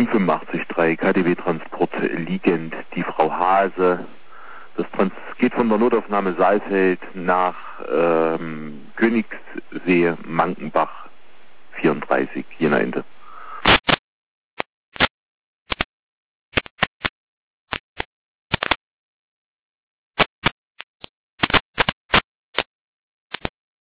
85.3 KDW-Transport liegend, die Frau Hase. Das geht von der Notaufnahme Saalfeld nach Königssee, Mankenbach 34, Jena Ende.